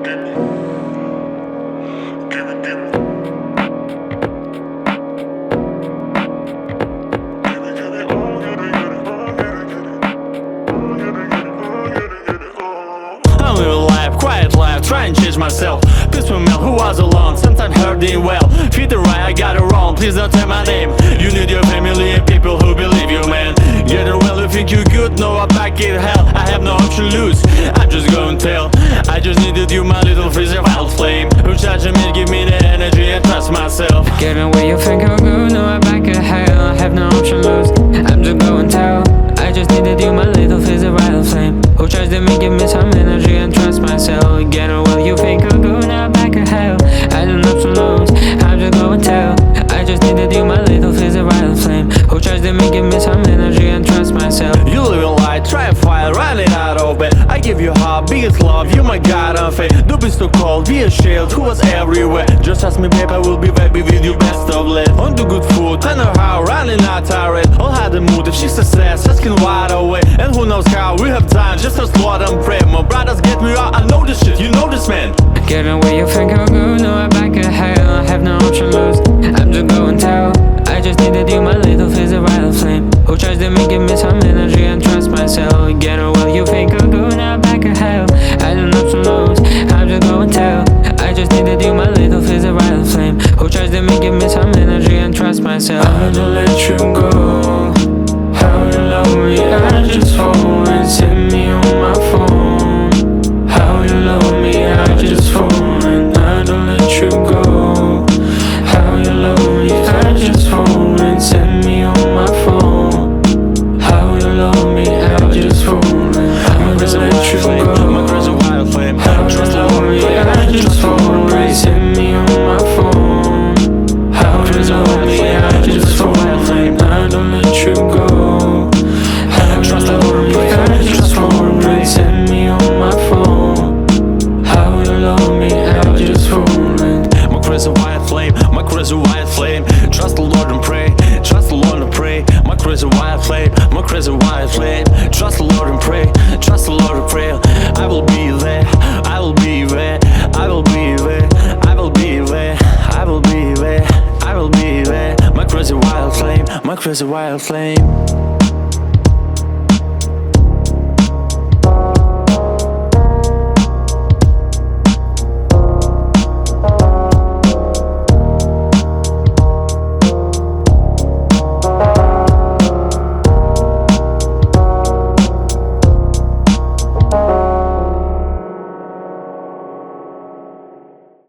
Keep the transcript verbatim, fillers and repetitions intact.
I'm living life, quiet life, trying to change myself. Peaceful man who was alone, sometimes hurting well. Feed the right, I got it wrong, please don't say my name. You need your family and people who believe you, man. Get it well, you think you good, no, I'm back in hell. I have no option to lose, I'm just going to tell. I just needed you, my little freezer wild flame, who charge me, give me the energy and trust myself. Getting where you think I'm good, no, I'm back in hell. I have no option to lose, I'm just going to tell. I just needed you, my little freezer wild flame, who charge me, give me some energy and trust myself. Getting where you think I'm good, now I'm back in hell. I have no option to lose, I'm just going to tell. I just needed you, my little freezer wild flame, who charge me, give me some energy and trust myself. You live in light, try and fight, running out of bed. I give you heart, biggest love, you my God, I'm fake. Don't be so cold, be a shield, who was everywhere. Just ask me, babe, I will be baby with you, best of luck. On the good food, I know how, running out tired. All had the mood, if she's success, asking wide away. And who knows how, we have time, just as Lord and pray. My brothers get me out, I know this shit, you know this, man. Getting where you think I'm good, no, I'm back in hell. I have no option to lose, I'm just going to tell. I just needed you, my little freezer wild flame, who charged me, give me some energy and trust myself. Get it well, you think I'm good, now I'm back in hell. I don't know to lose, I'm just going to tell. I just needed you, my little freezer wild flame, who charged me, give me some energy and trust myself. I had to let you go. How you love me, I just phone and send me on my phone. How you love me, I just phone and I had to let you go. How you love me, I just phone and send me on my phone. How you love me, I just phone and I had to let you go. My crazy wild flame, How you love me, I just phone and send me on my phone. How you love me, I just phone and I had to let you go. How you love me, I just phone and send me on my phone. How you love me, I just phone and my crazy wild flame, my crazy wild flame. Trust the Lord and pray, trust the Lord and pray. My crazy wild flame, my crazy wild flame. Trust the Lord and pray, trust the Lord and pray. I will be there, I will be there, I will be there, I will be there, I will be there, I will be there. My crazy wild flame, my crazy wild flame.